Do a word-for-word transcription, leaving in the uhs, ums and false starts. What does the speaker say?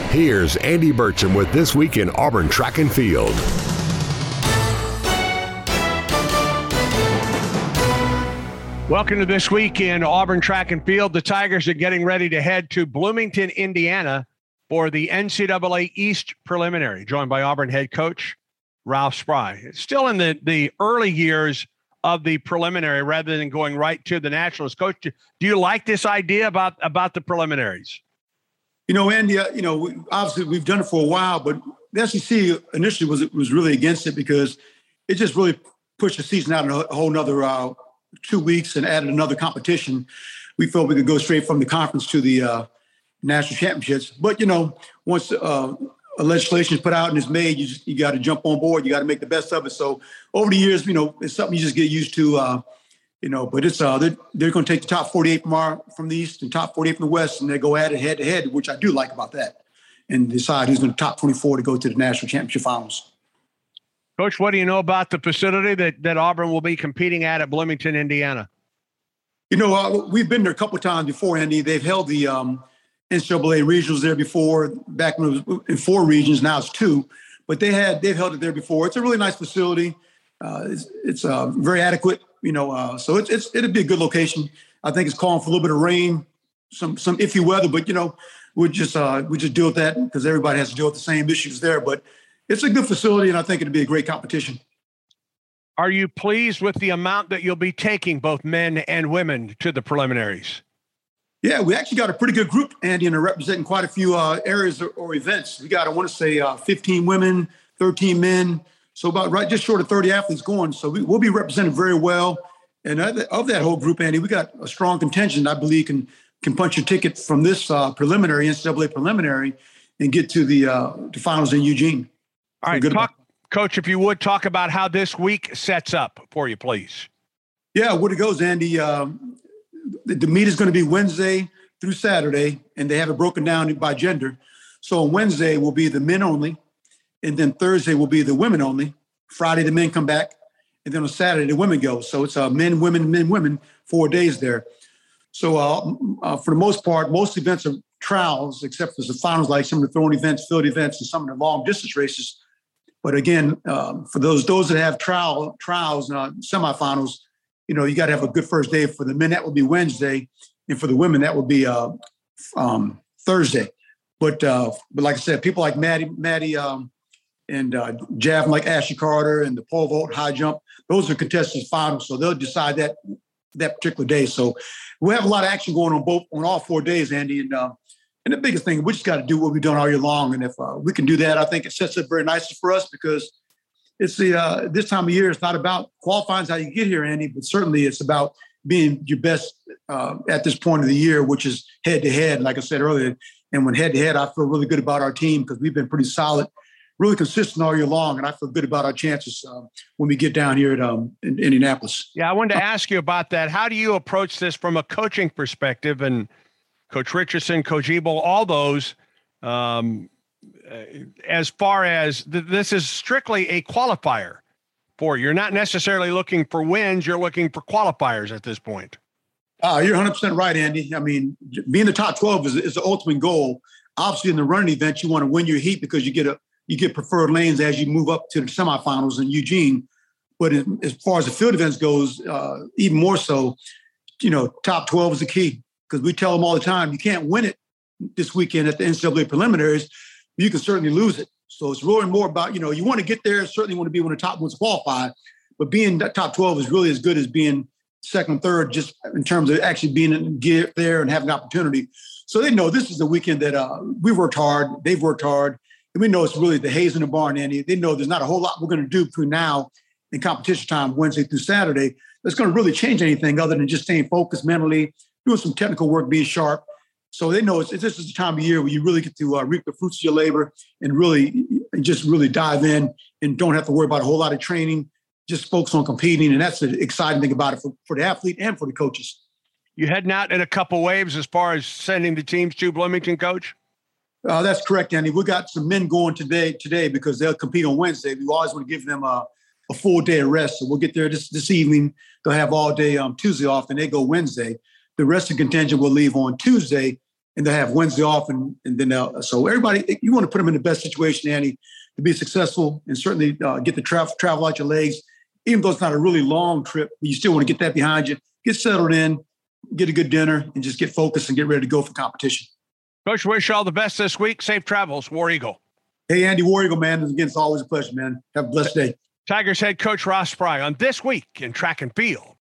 Here's Andy Burcham with This Week in Auburn Track and Field. Welcome to This Week in Auburn Track and Field. The Tigers are getting ready to head to Bloomington, Indiana for the N C double A East preliminary, joined by Auburn head coach Ralph Spry. It's still in the, the early years of the preliminary rather than going right to the Nationals. Coach, do you like this idea about, about the preliminaries? You know, Andy, uh, you know, we, obviously we've done it for a while, but the S E C initially was was really against it because it just really pushed the season out a whole nother uh, two weeks and added another competition. We felt we could go straight from the conference to the uh, national championships. But, you know, once uh, a legislation is put out and is made, you just, you got to jump on board. You got to make the best of it. So over the years, you know, it's something you just get used to. Uh, You know, but it's uh, they're, they're going to take the top forty-eight from our from the East and top forty-eight from the West, and they go at it head to head, which I do like about that, and decide who's going to top twenty-four to go to the national championship finals. Coach, what do you know about the facility that that Auburn will be competing at at Bloomington, Indiana? You know, uh, we've been there a couple of times before, Andy. They've held the um, N C double A regionals there before, back when it was in four regions. Now it's two, but they had they've held it there before. It's a really nice facility. Uh, it's it's uh, very adequate. You know, uh, so it's it's it'd be a good location. I think it's calling for a little bit of rain, some some iffy weather, but you know, we just uh, we just deal with that because everybody has to deal with the same issues there. But it's a good facility, and I think it'd be a great competition. Are you pleased with the amount that you'll be taking, both men and women, to the preliminaries? Yeah, we actually got a pretty good group, Andy, and are representing quite a few uh, areas or, or events. We got, I want to say, uh, fifteen women, thirteen men. So about right, just short of thirty athletes going. So we, we'll be represented very well. And of that whole group, Andy, we got a strong contingent, I believe, can can punch your ticket from this uh, preliminary, N C double A preliminary, and get to the uh, to finals in Eugene. All right, talk, Coach, if you would, talk about how this week sets up for you, please. Yeah, where it goes, Andy. Um, the, the meet is going to be Wednesday through Saturday, and they have it broken down by gender. So on Wednesday will be the men only. And then Thursday will be the women only. Friday, the men come back. And then on Saturday, the women go. So it's uh, men, women, men, women, four days there. So uh, uh, for the most part, most events are trials, except for the finals, like some of the throwing events, field events, and some of the long distance races. But again, um, for those those that have trial trials and uh, semifinals, you know, you got to have a good first day. For the men, that will be Wednesday. And for the women, that will be uh, um, Thursday. But uh, but like I said, people like Maddie, Maddie, um, and uh, javelin like Ashley Carter and the pole vault, high jump. Those are contestants' finals, so they'll decide that that particular day. So we have a lot of action going on both on all four days, Andy. And uh, and the biggest thing, we just got to do what we've done all year long. And if uh, we can do that, I think it sets up very nicely for us because it's the uh, this time of year. It's not about qualifying how you get here, Andy, but certainly it's about being your best uh, at this point of the year, which is head to head. Like I said earlier, and when head to head, I feel really good about our team because we've been pretty solid, really consistent all year long, and I feel good about our chances um, when we get down here at um, in Indianapolis. Yeah, I wanted to ask you about that. How do you approach this from a coaching perspective? And Coach Richardson, Coach Ebel, all those, um, as far as th- this is strictly a qualifier for you. You're not necessarily looking for wins. You're looking for qualifiers at this point. Uh, you're one hundred percent right, Andy. I mean, being the top twelve is, is the ultimate goal. Obviously, in the running event, you want to win your heat because you get a you get preferred lanes as you move up to the semifinals in Eugene. But in, as far as the field events goes, uh, even more so, you know, top twelve is the key because we tell them all the time, you can't win it this weekend at the N C double A preliminaries. You can certainly lose it. So it's really more about, you know, you want to get there, certainly want to be one of the top ones qualified, but being top twelve is really as good as being second, third, just in terms of actually being in, get there and having an opportunity. So they know this is a weekend that uh, we worked hard, they've worked hard, and we know it's really the haze in the barn, Andy. They know there's not a whole lot we're going to do between now and competition time, Wednesday through Saturday, that's going to really change anything other than just staying focused mentally, doing some technical work, being sharp. So they know it's, it's this is the time of year where you really get to uh, reap the fruits of your labor and really just really dive in and don't have to worry about a whole lot of training, just focus on competing. And that's the exciting thing about it for, for the athlete and for the coaches. You heading out in a couple waves as far as sending the teams to Bloomington, Coach? Uh, that's correct, Andy. We got some men going today today because they'll compete on Wednesday. We always want to give them a, a full day of rest. So we'll get there this, this evening. They'll have all day um, Tuesday off, and they go Wednesday. The rest of the contingent will leave on Tuesday and they have Wednesday off, and and then uh, so everybody, you want to put them in the best situation, Andy, to be successful, and certainly uh, get the travel travel out your legs. Even though it's not a really long trip, you still want to get that behind you, get settled in, get a good dinner, and just get focused and get ready to go for competition. Coach, wish you all the best this week. Safe travels, War Eagle. Hey, Andy, War Eagle, man. Again, it's always a pleasure, man. Have a blessed day. Tigers head coach Ross Fry on This Week in Track and Field.